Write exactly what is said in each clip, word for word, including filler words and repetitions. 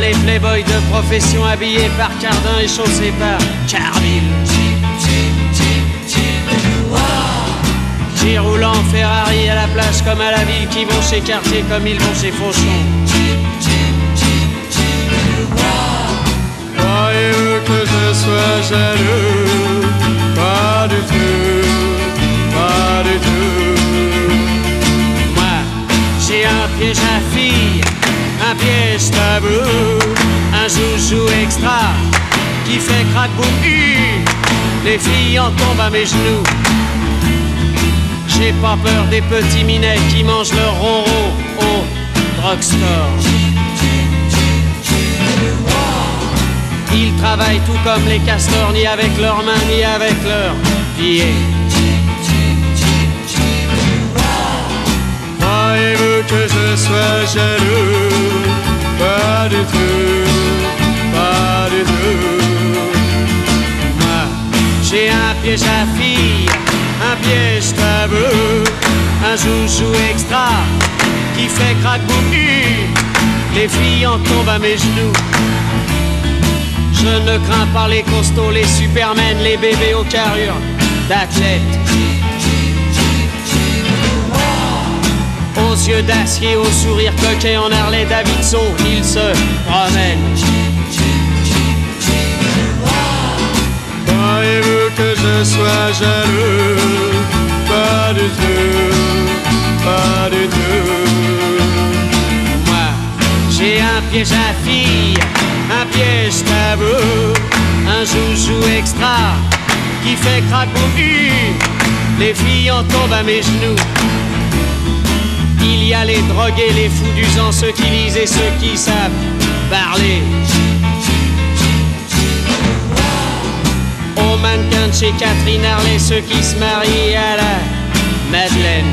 les playboys de profession habillés par Cardin et chaussés par Carville. Qui roulent en Ferrari à la plage comme à la ville, qui vont chez Cartier comme ils vont chez Fauchon. Croyez-vous que je sois jaloux? Pas du tout, pas du tout. Moi, j'ai un piège à filles, un piège tabou, un joujou extra qui fait crack boum hi. Les filles en tombent à mes genoux. J'ai pas peur des petits minets qui mangent leur ronron au drugstore. Ils travaillent tout comme les castors, ni avec leurs mains, ni avec leurs pieds. Croyez-vous que je sois jaloux? Pas du tout, pas du tout. Moi, j'ai un piège à filles, un piège tabou, un joujou extra qui fait crack boum hi. Les filles en tombent à mes genoux. Je ne crains pas les costauds, les supermen, les bébés aux carrures d'athlètes. Aux yeux d'acier, au sourire coquet en Harley Davidson, ils se promènent. Croyez-vous que je sois jaloux? Pas du tout, pas du tout. Moi, j'ai un piège à filles, un piège tabou, un joujou extra qui fait crack boum hi. Les filles en tombent à mes genoux. Il y a les drogués, les fous d'usant, ceux qui lisent et ceux qui savent parler. Aux mannequins de chez Catherine Harley, ceux qui se marient à la Madeleine.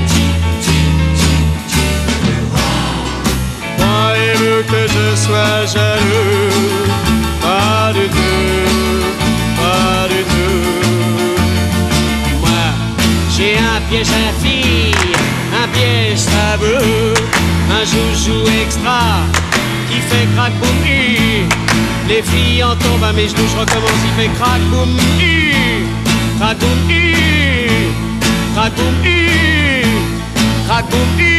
Croyez-vous que je sois jaloux? Pas du tout, pas du tout. Moi, j'ai un piège à filles, un piège tabou, un joujou extra qui fait crack boum hi. Les filles en tombent à mes genoux, je recommence, il fait crack boum hi. Crack boum hi, crack boum hi, crack boum hi.